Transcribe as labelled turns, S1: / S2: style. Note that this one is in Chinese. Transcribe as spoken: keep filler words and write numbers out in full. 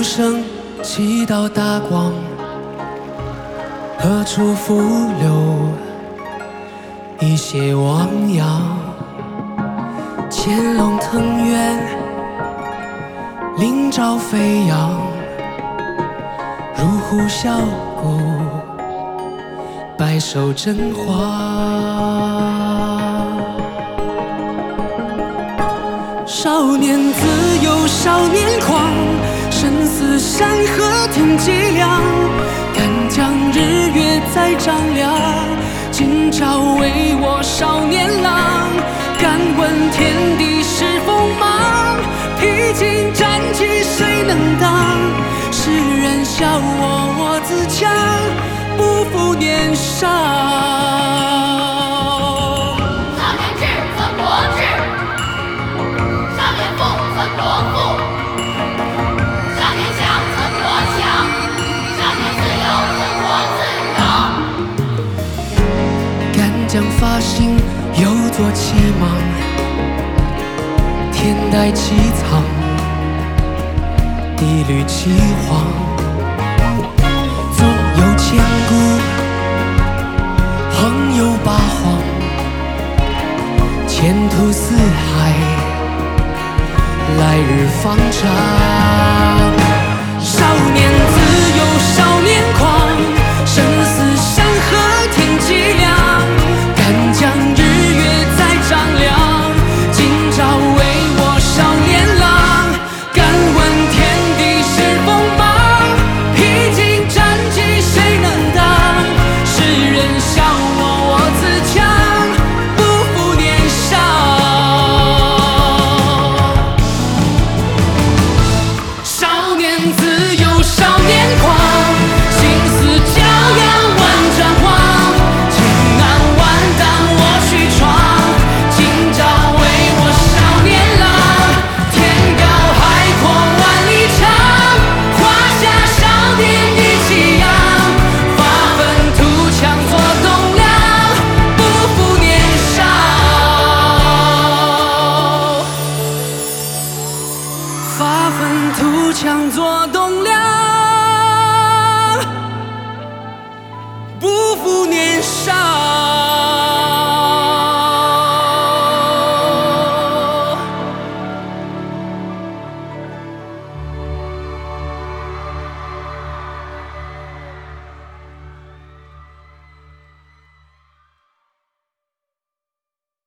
S1: 生几道大光，何处浮流一些汪洋？潜龙腾渊，鳞爪飞扬，入虎啸谷，百手争华。少年自由少年狂，生死山河听脊梁，敢将日月再丈量，今朝为我少年郎，敢问天地是锋芒，披荆斩棘谁能当？世人笑我我自强，不负年少。将发心又作其芒，天待其藏，一缕凄惶。纵有千古，横有八荒，前途似海，来日方长。